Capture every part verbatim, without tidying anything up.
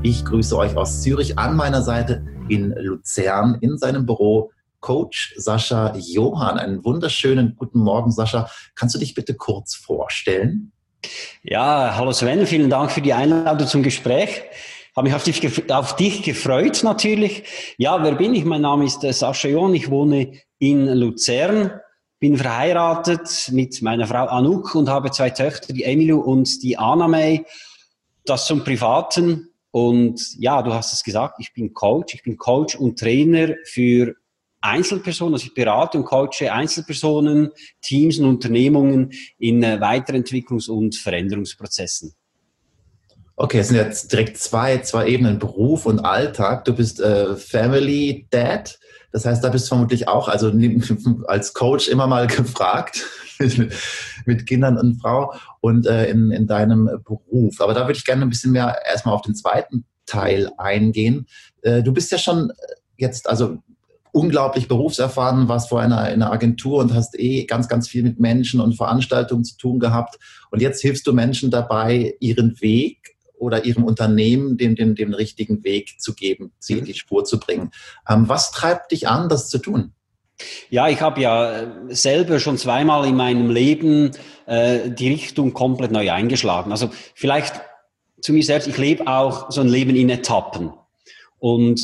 Ich grüße euch aus Zürich, an meiner Seite in Luzern in seinem Büro Coach Sascha Johann. Einen wunderschönen guten Morgen, Sascha. Kannst du dich bitte kurz vorstellen? Ja, hallo Sven, vielen Dank für die Einladung zum Gespräch. Habe mich auf dich, auf dich gefreut natürlich. Ja, wer bin ich? Mein Name ist äh, Sascha Johann. Ich wohne in Luzern, bin verheiratet mit meiner Frau Anouk und habe zwei Töchter, die Emily und die Anna-May. Das zum Privaten. Und ja, du hast es gesagt, ich bin Coach. Ich bin Coach und Trainer für Einzelpersonen. Also ich berate und coache Einzelpersonen, Teams und Unternehmungen in äh, Weiterentwicklungs- und Veränderungsprozessen. Okay, es sind jetzt direkt zwei, zwei Ebenen, Beruf und Alltag. Du bist äh, Family Dad, das heißt, da bist du vermutlich auch, also als Coach immer mal gefragt mit, mit Kindern und Frau und äh, in, in deinem Beruf. Aber da würde ich gerne ein bisschen mehr erstmal auf den zweiten Teil eingehen. Äh, du bist ja schon jetzt, also unglaublich berufserfahren, warst vorher in einer, in einer Agentur und hast eh ganz, ganz viel mit Menschen und Veranstaltungen zu tun gehabt. Und jetzt hilfst du Menschen dabei, ihren Weg oder ihrem Unternehmen den, den, den richtigen Weg zu geben, sie in die Spur zu bringen. Ähm, was treibt dich an, das zu tun? Ja, ich habe ja selber schon zweimal in meinem Leben äh, die Richtung komplett neu eingeschlagen. Also vielleicht zu mir selbst, ich lebe auch so ein Leben in Etappen. Und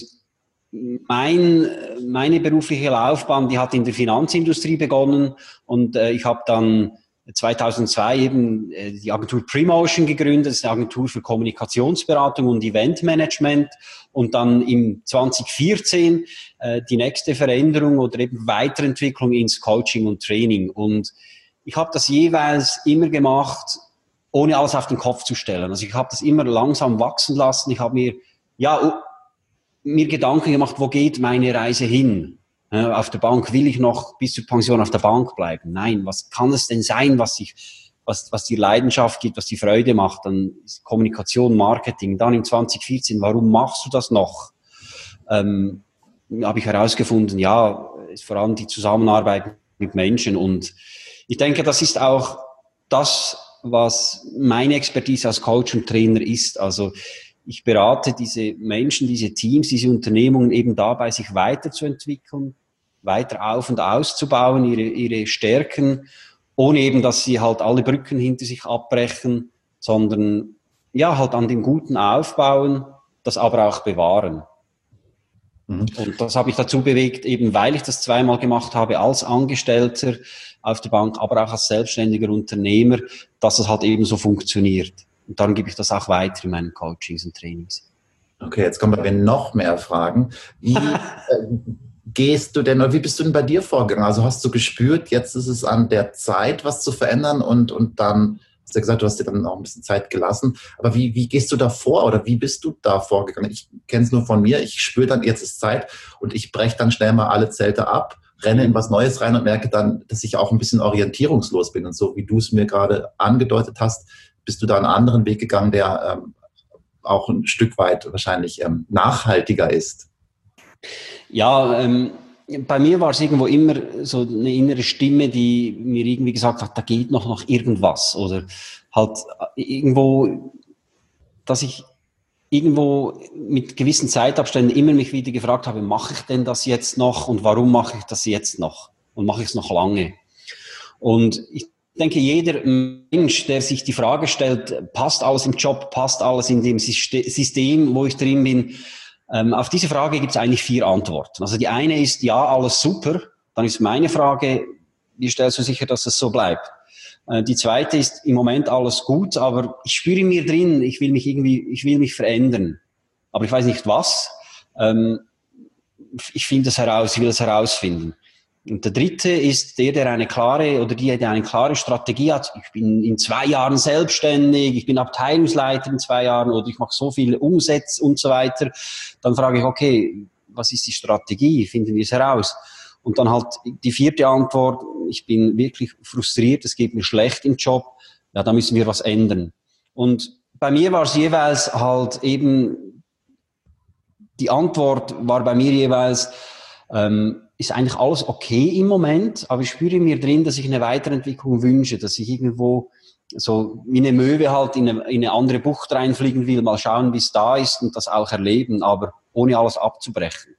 mein, meine berufliche Laufbahn, die hat in der Finanzindustrie begonnen und äh, ich habe dann zweitausendzwei eben äh, die Agentur Premotion gegründet, das ist eine Agentur für Kommunikationsberatung und Eventmanagement, und dann im zwanzig vierzehn äh, die nächste Veränderung oder eben Weiterentwicklung ins Coaching und Training. Und ich habe das jeweils immer gemacht, ohne alles auf den Kopf zu stellen. Also ich habe das immer langsam wachsen lassen. Ich habe mir ja mir Gedanken gemacht, wo geht meine Reise hin? Äh, auf der Bank, will ich noch bis zur Pension auf der Bank bleiben? Nein, was kann es denn sein, was ich, was, was die Leidenschaft gibt, was die Freude macht? Dann ist Kommunikation, Marketing. Dann im zwanzig vierzehn, warum machst du das noch? Ähm, habe ich herausgefunden, ja, ist vor allem die Zusammenarbeit mit Menschen. Und ich denke, das ist auch das, was meine Expertise als Coach und Trainer ist. Also ich berate diese Menschen, diese Teams, diese Unternehmungen eben dabei, sich weiterzuentwickeln, weiter auf- und auszubauen, ihre, ihre Stärken, ohne eben, dass sie halt alle Brücken hinter sich abbrechen, sondern ja, halt an dem Guten aufbauen, das aber auch bewahren. Mhm. Und das habe ich dazu bewegt, eben weil ich das zweimal gemacht habe, als Angestellter auf der Bank, aber auch als selbstständiger Unternehmer, dass es halt eben so funktioniert. Und darum gebe ich das auch weiter in meinen Coachings und Trainings. Okay, jetzt kommen wir noch mehr Fragen. Wie äh, gehst du denn, oder wie bist du denn bei dir vorgegangen? Also hast du gespürt, jetzt ist es an der Zeit, was zu verändern, und, und dann hast du gesagt, du hast dir dann auch ein bisschen Zeit gelassen. Aber wie, wie gehst du da vor, oder wie bist du da vorgegangen? Ich kenne es nur von mir. Ich spüre dann, jetzt ist Zeit, und ich breche dann schnell mal alle Zelte ab, renne in was Neues rein und merke dann, dass ich auch ein bisschen orientierungslos bin. Und so wie du es mir gerade angedeutet hast, bist du da einen anderen Weg gegangen, der ähm, auch ein Stück weit wahrscheinlich ähm, nachhaltiger ist? Ja, ähm, bei mir war es irgendwo immer so eine innere Stimme, die mir irgendwie gesagt hat, da geht noch, noch irgendwas. Oder halt irgendwo, dass ich irgendwo mit gewissen Zeitabständen immer mich wieder gefragt habe, mache ich denn das jetzt noch und warum mache ich das jetzt noch? Und mache ich es noch lange? Und ich Ich denke, jeder Mensch, der sich die Frage stellt, passt alles im Job, passt alles in dem System, wo ich drin bin, ähm, auf diese Frage gibt es eigentlich vier Antworten. Also die eine ist, ja, alles super. Dann ist meine Frage, wie stellst du sicher, dass es so bleibt? Äh, die zweite ist, im Moment alles gut, aber ich spüre in mir drin, ich will mich irgendwie, ich will mich verändern. Aber ich weiß nicht was. Ähm, ich finde es heraus, ich will es herausfinden. Und der dritte ist der, der eine klare oder die, der eine klare Strategie hat. Ich bin in zwei Jahren selbstständig, ich bin Abteilungsleiter in zwei Jahren oder ich mache so viel Umsatz und so weiter. Dann frage ich, okay, was ist die Strategie? Finden wir es heraus? Und dann halt die vierte Antwort, ich bin wirklich frustriert, es geht mir schlecht im Job. Ja, da müssen wir was ändern. Und bei mir war es jeweils halt eben, die Antwort war bei mir jeweils, ähm, ist eigentlich alles okay im Moment, aber ich spüre in mir drin, dass ich eine Weiterentwicklung wünsche, dass ich irgendwo so wie eine Möwe halt in eine, in eine andere Bucht reinfliegen will, mal schauen, wie es da ist und das auch erleben, aber ohne alles abzubrechen.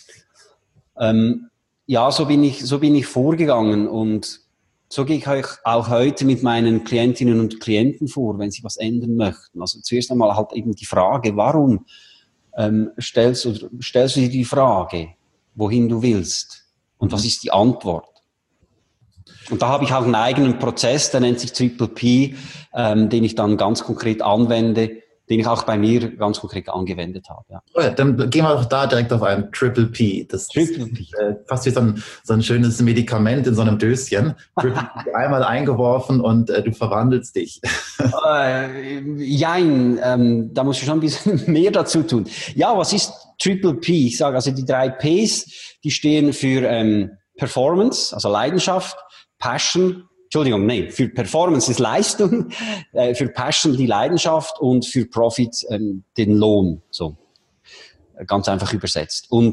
Ähm, ja, so bin ich, so bin ich vorgegangen und so gehe ich auch heute mit meinen Klientinnen und Klienten vor, wenn sie was ändern möchten. Also zuerst einmal halt eben die Frage, warum ähm, stellst du, stellst du dir die Frage, wohin du willst und was ist die Antwort? Und da habe ich auch einen eigenen Prozess, der nennt sich Triple P, ähm, den ich dann ganz konkret anwende, den ich auch bei mir ganz konkret angewendet habe. Ja. Oh ja, dann gehen wir doch da direkt auf ein Triple P. Das Triple P. ist äh, fast wie so ein, so ein schönes Medikament in so einem Döschen. Triple P einmal eingeworfen und äh, du verwandelst dich. Äh, jein, ähm, da muss ich schon ein bisschen mehr dazu tun. Ja, was ist Triple P? Ich sage also die drei Ps, die stehen für ähm, Performance, also Leidenschaft, Passion, Entschuldigung, nee, für Performance ist Leistung, äh, für Passion die Leidenschaft und für Profit ähm, den Lohn, so ganz einfach übersetzt. Und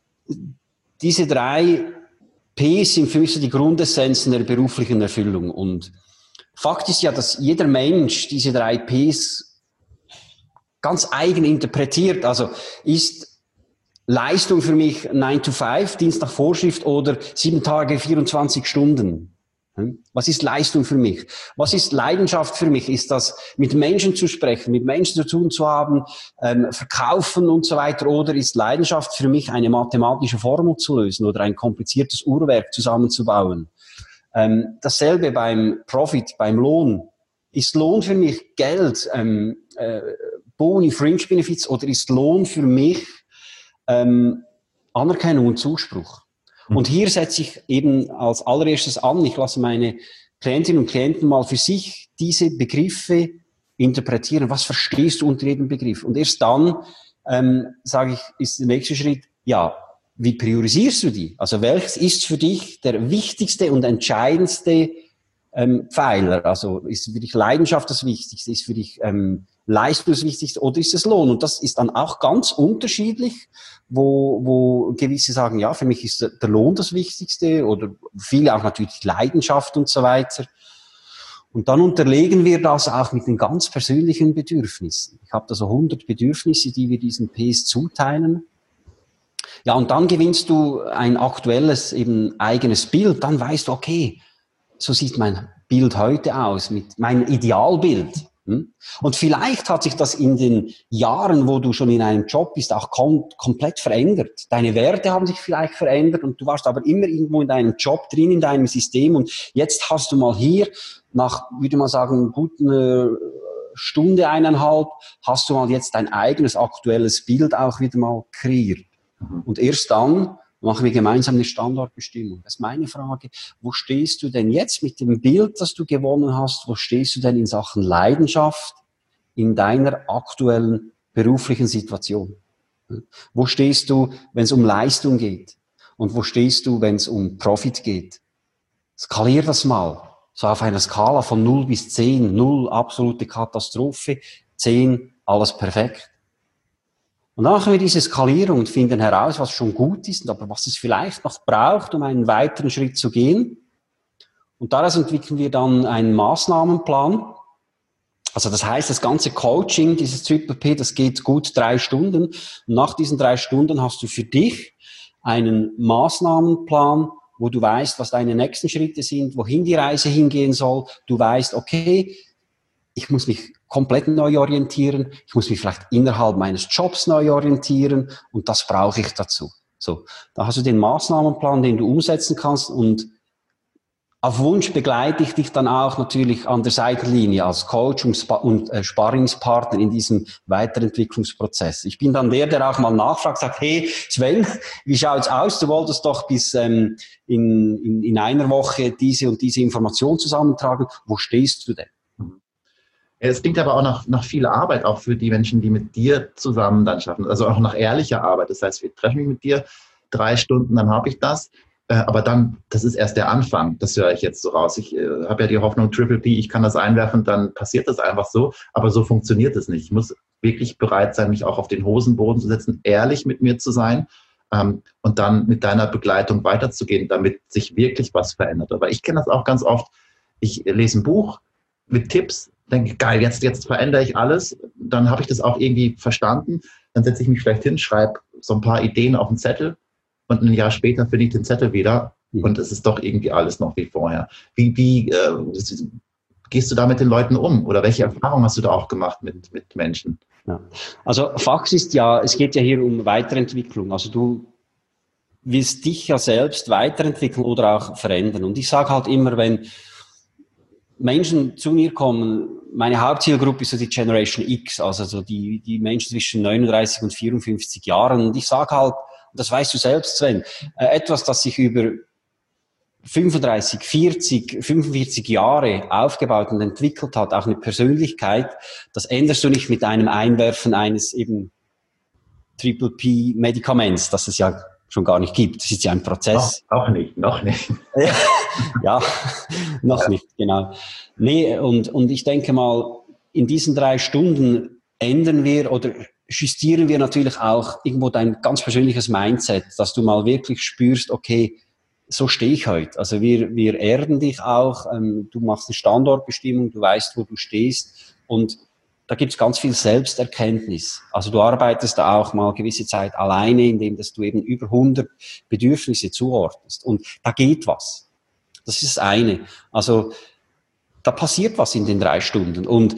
diese drei Ps sind für mich so die Grundessenzen der beruflichen Erfüllung. Und Fakt ist ja, dass jeder Mensch diese drei Ps ganz eigen interpretiert. Also ist Leistung für mich nine to five, Dienst nach Vorschrift oder sieben Tage, vierundzwanzig Stunden? Was ist Leistung für mich? Was ist Leidenschaft für mich? Ist das, mit Menschen zu sprechen, mit Menschen zu tun zu haben, ähm, verkaufen und so weiter? Oder ist Leidenschaft für mich eine mathematische Formel zu lösen oder ein kompliziertes Uhrwerk zusammenzubauen? Ähm, dasselbe beim Profit, beim Lohn. Ist Lohn für mich Geld, ähm, äh, Boni, Fringe Benefits oder ist Lohn für mich ähm, Anerkennung und Zuspruch? Und hier setze ich eben als allererstes an, ich lasse meine Klientinnen und Klienten mal für sich diese Begriffe interpretieren. Was verstehst du unter jedem Begriff? Und erst dann ähm, sage ich, ist der nächste Schritt, ja, wie priorisierst du die? Also welches ist für dich der wichtigste und entscheidendste ähm, Pfeiler? Also ist für dich Leidenschaft das Wichtigste? Ist für dich ähm, Leistung das Wichtigste oder ist es Lohn? Und das ist dann auch ganz unterschiedlich, wo, wo gewisse sagen, ja, für mich ist der Lohn das Wichtigste oder viele auch natürlich Leidenschaft und so weiter. Und dann unterlegen wir das auch mit den ganz persönlichen Bedürfnissen. Ich habe da so hundert Bedürfnisse, die wir diesen Ps zuteilen. Ja, und dann gewinnst du ein aktuelles, eben eigenes Bild. Dann weißt du, okay, so sieht mein Bild heute aus, mit meinem Idealbild. Und vielleicht hat sich das in den Jahren, wo du schon in einem Job bist, auch kom- komplett verändert. Deine Werte haben sich vielleicht verändert und du warst aber immer irgendwo in deinem Job drin, in deinem System und jetzt hast du mal hier, nach, würde man sagen, guten Stunde, eineinhalb, hast du mal jetzt dein eigenes aktuelles Bild auch wieder mal kreiert. Und erst dann machen wir gemeinsam eine Standortbestimmung. Das ist meine Frage. Wo stehst du denn jetzt mit dem Bild, das du gewonnen hast? Wo stehst du denn in Sachen Leidenschaft in deiner aktuellen beruflichen Situation? Wo stehst du, wenn es um Leistung geht? Und wo stehst du, wenn es um Profit geht? Skalier das mal. So auf einer Skala von null bis zehn. null, absolute Katastrophe. zehn, alles perfekt. Und dann machen wir diese Skalierung und finden heraus, was schon gut ist, aber was es vielleicht noch braucht, um einen weiteren Schritt zu gehen. Und daraus entwickeln wir dann einen Maßnahmenplan. Also das heißt, das ganze Coaching, dieses Triple P, das geht gut drei Stunden. Und nach diesen drei Stunden hast du für dich einen Maßnahmenplan, wo du weißt, was deine nächsten Schritte sind, wohin die Reise hingehen soll. Du weißt, okay, ich muss mich komplett neu orientieren, ich muss mich vielleicht innerhalb meines Jobs neu orientieren und das brauche ich dazu. So, da hast du den Maßnahmenplan, den du umsetzen kannst und auf Wunsch begleite ich dich dann auch natürlich an der Seitenlinie als Coach und, Sp- und äh, Sparringspartner in diesem Weiterentwicklungsprozess. Ich bin dann der, der auch mal nachfragt, sagt, hey Sven, wie schaut's aus? Du wolltest doch bis ähm, in, in, in einer Woche diese und diese Information zusammentragen. Wo stehst du denn? Es klingt aber auch nach, nach viel Arbeit, auch für die Menschen, die mit dir zusammen dann schaffen. Also auch nach ehrlicher Arbeit. Das heißt, wir treffen mich mit dir drei Stunden, dann habe ich das. Äh, aber dann, das ist erst der Anfang. Das höre ich jetzt so raus. Ich äh, habe ja die Hoffnung, Triple P, ich kann das einwerfen, dann passiert das einfach so. Aber so funktioniert es nicht. Ich muss wirklich bereit sein, mich auch auf den Hosenboden zu setzen, ehrlich mit mir zu sein ähm, und dann mit deiner Begleitung weiterzugehen, damit sich wirklich was verändert. Aber ich kenne das auch ganz oft. Ich lese ein Buch, mit Tipps, denke, geil, jetzt, jetzt verändere ich alles, dann habe ich das auch irgendwie verstanden, dann setze ich mich vielleicht hin, schreibe so ein paar Ideen auf einen Zettel und ein Jahr später finde ich den Zettel wieder mhm. und es ist doch irgendwie alles noch wie vorher. Wie, wie äh, gehst du da mit den Leuten um oder welche Erfahrungen hast du da auch gemacht mit, mit Menschen? Ja. Also Fakt ist ja, es geht ja hier um Weiterentwicklung, also du willst dich ja selbst weiterentwickeln oder auch verändern und ich sage halt immer, wenn Menschen zu mir kommen, meine Hauptzielgruppe ist so die Generation X, also so die, die Menschen zwischen neununddreißig und vierundfünfzig Jahren. Und ich sage halt, das weißt du selbst, Sven, äh, etwas, das sich über fünfunddreißig, vierzig, fünfundvierzig Jahre aufgebaut und entwickelt hat, auch eine Persönlichkeit, das änderst du nicht mit einem Einwerfen eines eben Triple P Medikaments, das es ja schon gar nicht gibt. Das ist ja ein Prozess. Noch, noch nicht, noch nicht. Ja, noch ja. nicht, genau. Nee, und, und ich denke mal, in diesen drei Stunden ändern wir oder justieren wir natürlich auch irgendwo dein ganz persönliches Mindset, dass du mal wirklich spürst, okay, so stehe ich heute. Also wir, wir erden dich auch, ähm, du machst eine Standortbestimmung, du weißt, wo du stehst und da gibt's ganz viel Selbsterkenntnis. Also du arbeitest da auch mal gewisse Zeit alleine, indem dass du eben über hundert Bedürfnisse zuordnest. Und da geht was. Das ist das eine. Also da passiert was in den drei Stunden. Und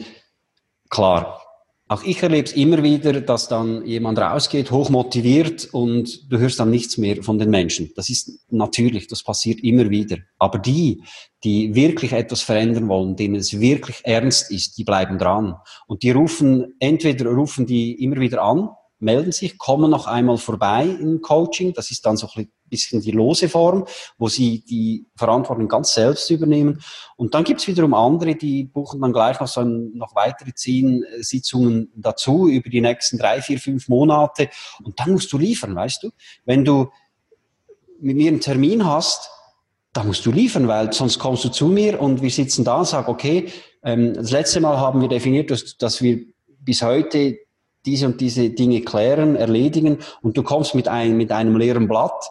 klar, auch ich erlebe es immer wieder, dass dann jemand rausgeht, hochmotiviert und du hörst dann nichts mehr von den Menschen. Das ist natürlich, das passiert immer wieder. Aber die, die wirklich etwas verändern wollen, denen es wirklich ernst ist, die bleiben dran. Und die rufen, entweder rufen die immer wieder an, melden sich, kommen noch einmal vorbei im Coaching. Das ist dann so ein bisschen die lose Form, wo sie die Verantwortung ganz selbst übernehmen. Und dann gibt's wiederum andere, die buchen dann gleich noch so ein, noch weitere zehn Sitzungen dazu über die nächsten drei, vier, fünf Monate. Und dann musst du liefern, weißt du? Wenn du mit mir einen Termin hast, da musst du liefern, weil sonst kommst du zu mir und wir sitzen da und sagen, okay, ähm, das letzte Mal haben wir definiert, dass, dass wir bis heute diese und diese Dinge klären, erledigen und du kommst mit einem, mit einem leeren Blatt.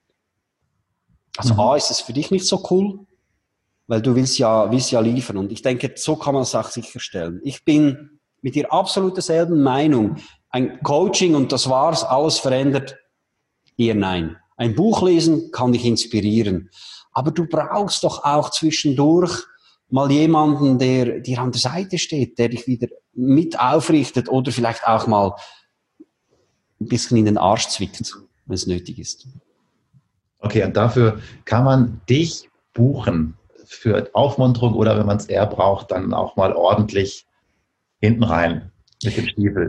Also mhm. A, ist es für dich nicht so cool, weil du willst ja, willst ja liefern. Und ich denke, so kann man es auch sicherstellen. Ich bin mit dir absolut derselben Meinung. Ein Coaching und das war's, alles verändert, eher nein. Ein Buch lesen kann dich inspirieren. Aber du brauchst doch auch zwischendurch mal jemanden, der dir an der Seite steht, der dich wieder mit aufrichtet oder vielleicht auch mal ein bisschen in den Arsch zwickt, wenn es nötig ist. Okay, und dafür kann man dich buchen für Aufmunterung oder wenn man es eher braucht, dann auch mal ordentlich hinten rein mit dem Stiefel.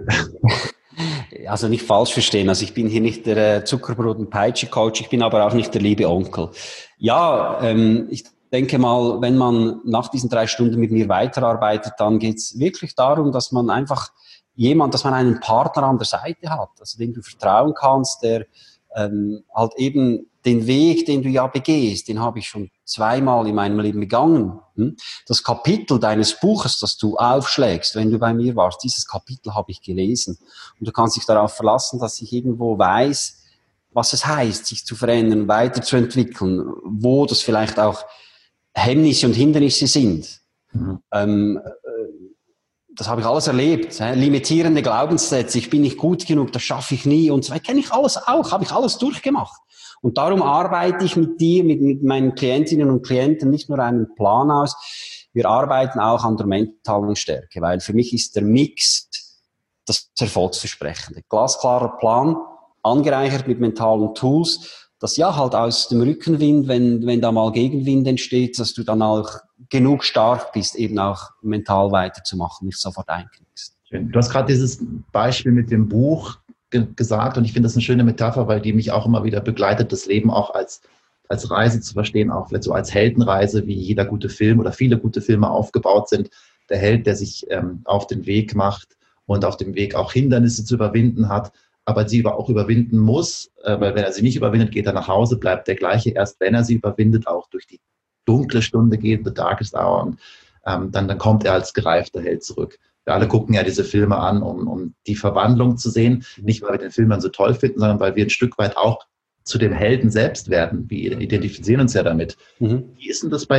Also nicht falsch verstehen, also ich bin hier nicht der Zuckerbrot- und Peitsche-Coach, ich bin aber auch nicht der liebe Onkel. Ja, ähm, ich denke mal, wenn man nach diesen drei Stunden mit mir weiterarbeitet, dann geht's wirklich darum, dass man einfach jemand, dass man einen Partner an der Seite hat, also dem du vertrauen kannst, der ähm, halt eben den Weg, den du ja begehst, den habe ich schon zweimal in meinem Leben begangen. Das Kapitel deines Buches, das du aufschlägst, wenn du bei mir warst, dieses Kapitel habe ich gelesen. Und du kannst dich darauf verlassen, dass ich irgendwo weiß, was es heißt, sich zu verändern, weiterzuentwickeln, wo das vielleicht auch Hemmnisse und Hindernisse sind. Mhm. Ähm, das habe ich alles erlebt. Äh, limitierende Glaubenssätze, ich bin nicht gut genug, das schaffe ich nie und so weiter. Kenne ich alles auch, habe ich alles durchgemacht. Und darum arbeite ich mit dir, mit, mit meinen Klientinnen und Klienten nicht nur einen Plan aus, wir arbeiten auch an der mentalen Stärke, weil für mich ist der Mix das Erfolgsversprechende. Glasklarer Plan, angereichert mit mentalen Tools, dass ja halt aus dem Rückenwind, wenn, wenn da mal Gegenwind entsteht, dass du dann auch genug stark bist, eben auch mental weiterzumachen, nicht sofort einknickst. Du hast gerade dieses Beispiel mit dem Buch ge- gesagt und ich finde das eine schöne Metapher, weil die mich auch immer wieder begleitet, das Leben auch als, als Reise zu verstehen, auch vielleicht so als Heldenreise, wie jeder gute Film oder viele gute Filme aufgebaut sind. Der Held, der sich ähm, auf den Weg macht und auf dem Weg auch Hindernisse zu überwinden hat, aber sie auch überwinden muss, äh, weil wenn er sie nicht überwindet, geht er nach Hause, bleibt der gleiche. Erst wenn er sie überwindet, auch durch die dunkle Stunde geht, the darkest hour, und ähm, dann, dann kommt er als gereifter Held zurück. Wir alle gucken ja diese Filme an, um, um die Verwandlung zu sehen. Nicht, weil wir den Film dann so toll finden, sondern weil wir ein Stück weit auch zu dem Helden selbst werden. Wir identifizieren uns ja damit. Mhm. Wie ist denn das bei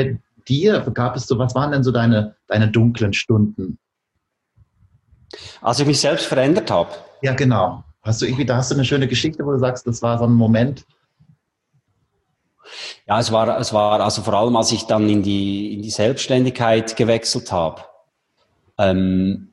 dir? Gab es so, was waren denn so deine, deine dunklen Stunden? Als ich mich selbst verändert habe. Ja, genau. Hast du irgendwie, da hast du eine schöne Geschichte, wo du sagst, das war so ein Moment? Ja, es war, es war also vor allem, als ich dann in die, in die Selbstständigkeit gewechselt habe. Ähm,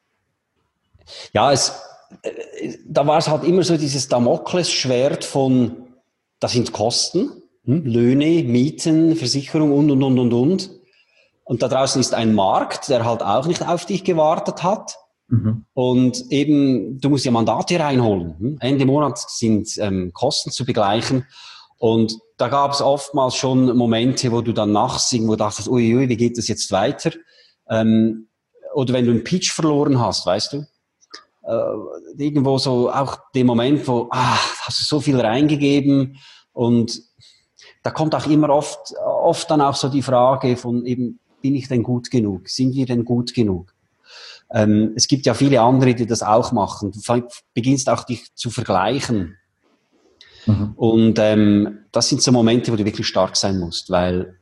ja, es, äh, da war es halt immer so dieses Damoklesschwert von, das sind Kosten, hm, Löhne, Mieten, Versicherung und, und, und, und, und. Und da draußen ist ein Markt, der halt auch nicht auf dich gewartet hat. Mhm. Und eben, du musst ja Mandate reinholen. Hm? Ende Monat sind ähm, Kosten zu begleichen. Und da gab es oftmals schon Momente, wo du dann nachts irgendwo dachtest, uiui, wie geht das jetzt weiter? Ähm, oder wenn du einen Pitch verloren hast, weißt du? Äh, irgendwo so auch den Moment, wo, ah, hast du so viel reingegeben und da kommt auch immer oft, oft dann auch so die Frage von eben, bin ich denn gut genug? Sind wir denn gut genug? Ähm, es gibt ja viele andere, die das auch machen. Du beginnst auch dich zu vergleichen. Mhm. Und ähm, das sind so Momente, wo du wirklich stark sein musst, weil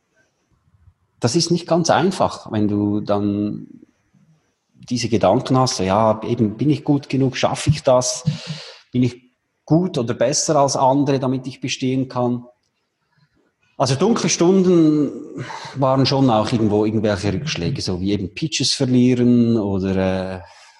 das ist nicht ganz einfach, wenn du dann diese Gedanken hast, so, ja, eben, bin ich gut genug, schaffe ich das? Bin ich gut oder besser als andere, damit ich bestehen kann? Also dunkle Stunden waren schon auch irgendwo irgendwelche Rückschläge, so wie eben Pitches verlieren oder... Äh,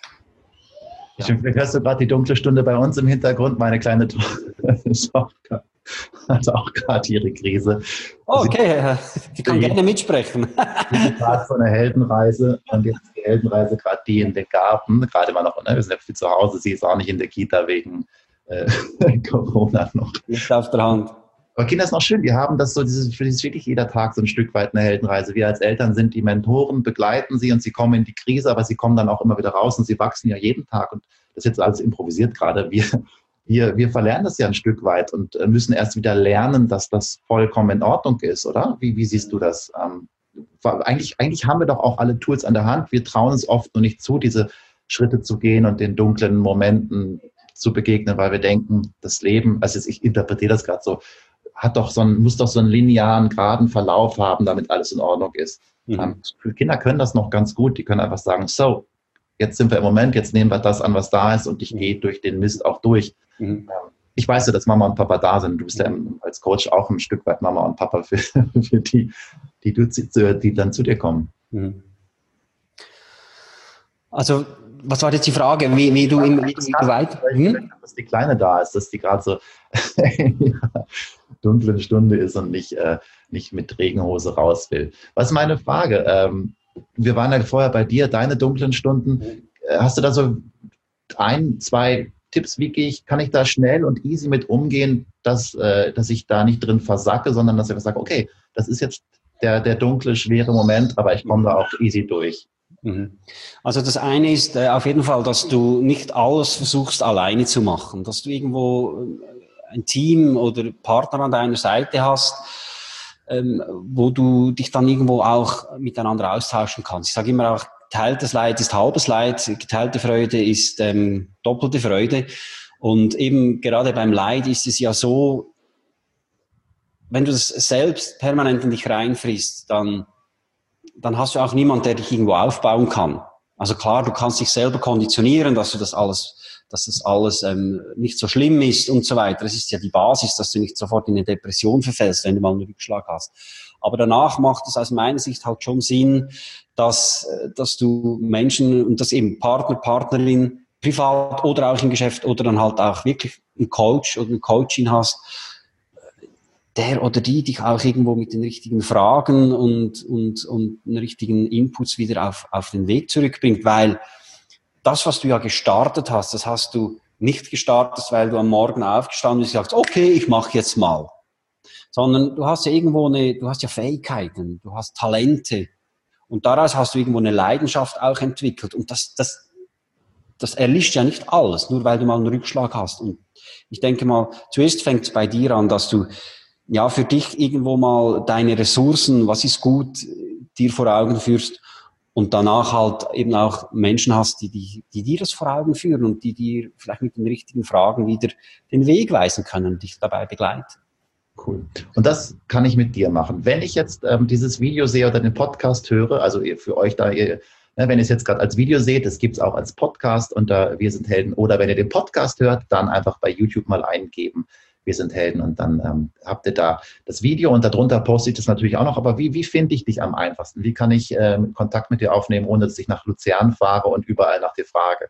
ja. Vielleicht hörst du gerade die dunkle Stunde bei uns im Hintergrund. Meine kleine Tochter hat auch gerade ihre Krise. Oh, okay, die kann gerne mitsprechen. Gerade so eine Heldenreise und jetzt ist die Heldenreise gerade die in den Garten, gerade immer noch, ne? Wir sind ja viel zu Hause, sie ist auch nicht in der Kita wegen äh, Corona noch. Nicht auf der Hand. Aber Kinder ist noch schön, die haben das so, dieses, für dieses wirklich jeder Tag so ein Stück weit eine Heldenreise. Wir als Eltern sind die Mentoren, begleiten sie und sie kommen in die Krise, aber sie kommen dann auch immer wieder raus und sie wachsen ja jeden Tag und das ist jetzt alles improvisiert gerade. Wir, wir, wir verlernen das ja ein Stück weit und müssen erst wieder lernen, dass das vollkommen in Ordnung ist, oder? Wie, wie siehst du das? Ähm, eigentlich, eigentlich haben wir doch auch alle Tools an der Hand. Wir trauen es oft nur nicht zu, diese Schritte zu gehen und den dunklen Momenten zu begegnen, weil wir denken, das Leben, also ich interpretiere das gerade so, hat doch so einen, muss doch so einen linearen, geraden Verlauf haben, damit alles in Ordnung ist. Mhm. Ähm, Kinder können das noch ganz gut. Die können einfach sagen, so, jetzt sind wir im Moment, jetzt nehmen wir das an, was da ist und ich mhm. gehe durch den Mist auch durch. Mhm. Ich weiß ja, dass Mama und Papa da sind. Du bist ja als Coach auch ein Stück weit Mama und Papa für, für die, die, du, die dann zu dir kommen. Mhm. Also, was war jetzt die Frage, wie, wie du, im, wie, wie du weit... Hm? Dass die Kleine da ist, dass die gerade so in einer dunklen Stunde ist und nicht, äh, nicht mit Regenhose raus will. Was ist meine Frage? Ähm, wir waren ja vorher bei dir, deine dunklen Stunden. Äh, hast du da so ein, zwei Tipps, wie gehe ich, kann ich da schnell und easy mit umgehen, dass, äh, dass ich da nicht drin versacke, sondern dass ich sage, okay, das ist jetzt der, der dunkle, schwere Moment, aber ich komme da auch easy durch. Also das eine ist äh, auf jeden Fall, dass du nicht alles versuchst alleine zu machen, dass du irgendwo ein Team oder Partner an deiner Seite hast, ähm, wo du dich dann irgendwo auch miteinander austauschen kannst. Ich sage immer auch, geteiltes Leid ist halbes Leid, geteilte Freude ist ähm, doppelte Freude. Und eben gerade beim Leid ist es ja so, wenn du das selbst permanent in dich reinfrisst, dann dann hast du auch niemand, der dich irgendwo aufbauen kann. Also klar, du kannst dich selber konditionieren, dass du das alles, dass das alles ähm, nicht so schlimm ist und so weiter. Das ist ja die Basis, dass du nicht sofort in eine Depression verfällst, wenn du mal einen Rückschlag hast. Aber danach macht es aus meiner Sicht halt schon Sinn, dass, dass du Menschen, und das eben Partner, Partnerin, privat oder auch im Geschäft oder dann halt auch wirklich einen Coach oder eine Coachin hast, der oder die dich auch irgendwo mit den richtigen Fragen und, und, und den richtigen Inputs wieder auf, auf den Weg zurückbringt, weil das, was du ja gestartet hast, das hast du nicht gestartet, weil du am Morgen aufgestanden bist und sagst, okay, ich mache jetzt mal. Sondern du hast ja irgendwo eine, du hast ja Fähigkeiten, du hast Talente und daraus hast du irgendwo eine Leidenschaft auch entwickelt und das, das, das erlischt ja nicht alles, nur weil du mal einen Rückschlag hast. Und ich denke mal, zuerst fängt es bei dir an, dass du ja, für dich irgendwo mal deine Ressourcen, was ist gut, dir vor Augen führst und danach halt eben auch Menschen hast, die, die, die dir das vor Augen führen und die dir vielleicht mit den richtigen Fragen wieder den Weg weisen können und dich dabei begleiten. Cool. Und das kann ich mit dir machen. Wenn ich jetzt ähm, dieses Video sehe oder den Podcast höre, also ihr, für euch da, ihr, ne, wenn ihr es jetzt gerade als Video seht, das gibt es auch als Podcast unter Wir sind Helden. Oder wenn ihr den Podcast hört, dann einfach bei YouTube mal eingeben, Wir sind Helden. Und dann ähm, habt ihr da das Video und darunter poste ich das natürlich auch noch. Aber wie, wie finde ich dich am einfachsten? Wie kann ich ähm, Kontakt mit dir aufnehmen, ohne dass ich nach Luzern fahre und überall nach dir frage?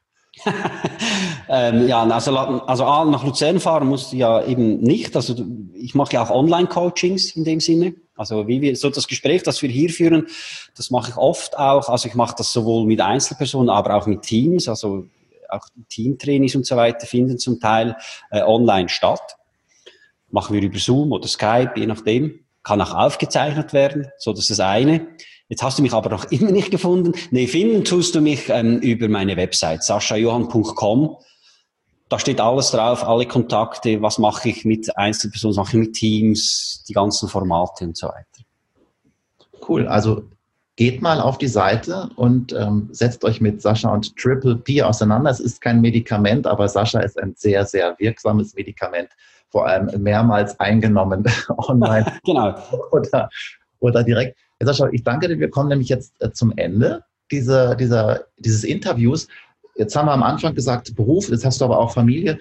ähm, ja, also, also nach Luzern fahren musst du ja eben nicht. Also ich mache ja auch Online-Coachings in dem Sinne. Also wie wir so das Gespräch, das wir hier führen, das mache ich oft auch. Also ich mache das sowohl mit Einzelpersonen, aber auch mit Teams. Also auch Teamtrainings und so weiter finden zum Teil äh, online statt. Machen wir über Zoom oder Skype, je nachdem. Kann auch aufgezeichnet werden. So, das ist das eine. Jetzt hast du mich aber noch immer nicht gefunden. Nee, finden tust du mich ähm, über meine Website, sascha johann punkt com. Da steht alles drauf, alle Kontakte, was mache ich mit Einzelpersonen, was mache ich mit Teams, die ganzen Formate und so weiter. Cool, also geht mal auf die Seite und ähm, setzt euch mit Sascha und Triple P auseinander. Es ist kein Medikament, aber Sascha ist ein sehr, sehr wirksames Medikament, vor allem mehrmals eingenommen online. Genau. Oder, oder direkt. Sascha, ich danke dir. Wir kommen nämlich jetzt äh, zum Ende dieser, dieser, dieses Interviews. Jetzt haben wir am Anfang gesagt, Beruf, jetzt hast du aber auch Familie.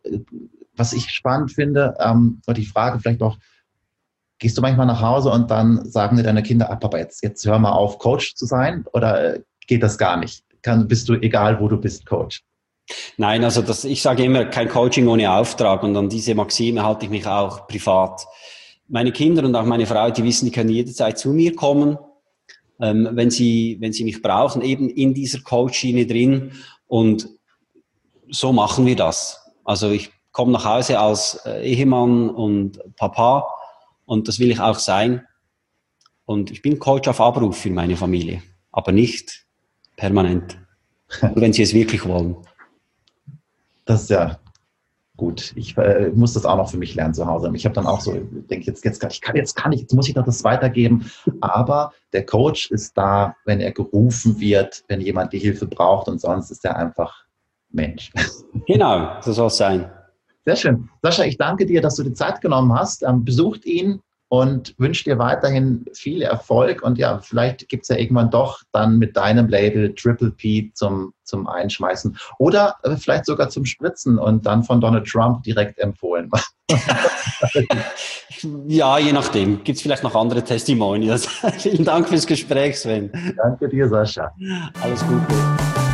Was ich spannend finde, ähm, und die Frage vielleicht auch, gehst du manchmal nach Hause und dann sagen dir deine Kinder, ah, Papa, jetzt, jetzt hör mal auf, Coach zu sein? Oder äh, geht das gar nicht? Kann, bist du, egal wo du bist, Coach? Nein, also das, ich sage immer, kein Coaching ohne Auftrag. Und an diese Maxime halte ich mich auch privat. Meine Kinder und auch meine Frau, die wissen, die können jederzeit zu mir kommen, ähm, wenn sie, wenn sie mich brauchen, eben in dieser Coach-Schiene drin. Und so machen wir das. Also ich komme nach Hause als äh, Ehemann und Papa und das will ich auch sein. Und ich bin Coach auf Abruf für meine Familie, aber nicht permanent, nur wenn sie es wirklich wollen. Das ist ja gut. Ich äh, muss das auch noch für mich lernen zu Hause. Ich habe dann auch so, denke jetzt, jetzt, ich kann, jetzt kann ich, jetzt muss ich doch das weitergeben. Aber der Coach ist da, wenn er gerufen wird, wenn jemand die Hilfe braucht und sonst ist er einfach Mensch. Genau, so soll es sein. Sehr schön. Sascha, ich danke dir, dass du die Zeit genommen hast. Ähm, besucht ihn und wünsche dir weiterhin viel Erfolg. Und ja, vielleicht gibt es ja irgendwann doch dann mit deinem Label Triple P zum, zum Einschmeißen oder äh, vielleicht sogar zum Spritzen und dann von Donald Trump direkt empfohlen. Ja, je nachdem. Gibt es vielleicht noch andere Testimonials. Vielen Dank fürs Gespräch, Sven. Danke dir, Sascha. Alles Gute.